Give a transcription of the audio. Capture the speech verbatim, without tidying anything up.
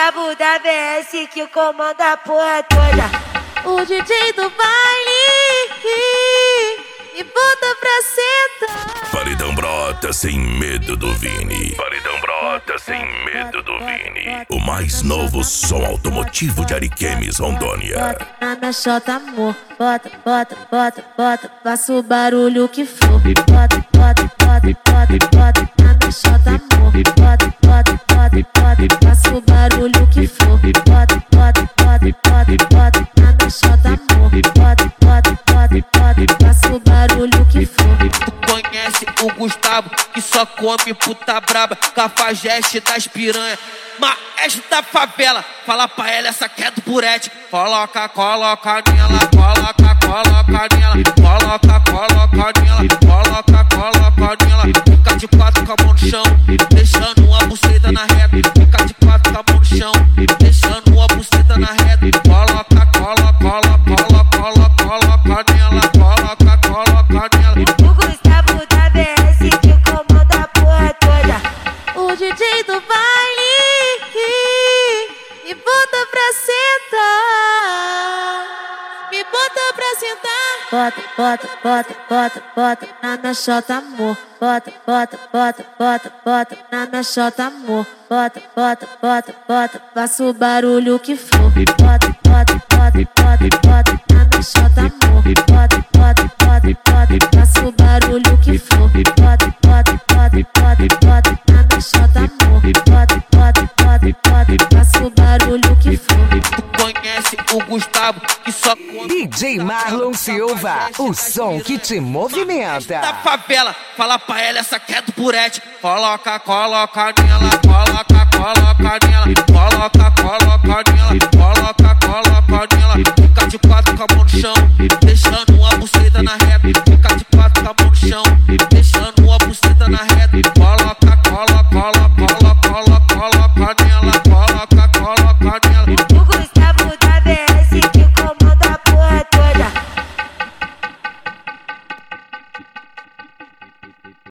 Gustavo da V S que comanda a porra toda. O D J do baile me bota pra sentar. Paredão brota sem medo do Vini. Paredão brota sem medo do Vini. O mais novo som automotivo de Ariquemes, Rondônia. Bota na minha xota, amor. Bota, bota, bota, bota. Faça o barulho que for. Bota, bota, bota, bota, bota na minha xota, amor. Bota, bota, bota, bota. Faça o barulho que for. Bota, bota, bota, bota, bota na minha xota, amor. Bota, bota, bota, bota. Faça o barulho que for. Tu conhece o Gustavo que só come puta braba, cafajeste das piranha, maestro da favela. Fala pra ela, essa que é do burete. Coloca, coloca nela, coloca, coloca nela, coloca, coloca nela, coloca, coloca nela. Fica de quatro com a mão no chão, deixando uma buceta na reta. Fica de quatro com a mão no chão, deixando uma buceta na reta. Coloca, coloca, coloca, coloca, coloca nela, coloca, coloca nela. O Gustavo da V S que comanda a porra toda. O D J do baile me bota pra sentar. Me bota pra sentar. Bota, bota, bota, bota, bota na minha xota, amor. Bota, bota, bota, bota, bota na minha xota, amor. Bota, bota, bota, bota. Faça o barulho que for. Bota, bota, bota, bota, bota na minha xota, amor. Bota, bota, bota, bota. Faça o barulho que for. Bota, bota, bota, bota, bota na minha xota, amor. Bota, bota, bota, bota. Faça o barulho que for. Tu conhece o Gustavo que só come D J Marlon Silva, o som que te movimenta. da favela. Fala pra ela, essa que é do burete. Coloca, coloca nela, coloca, coloca nela, coloca,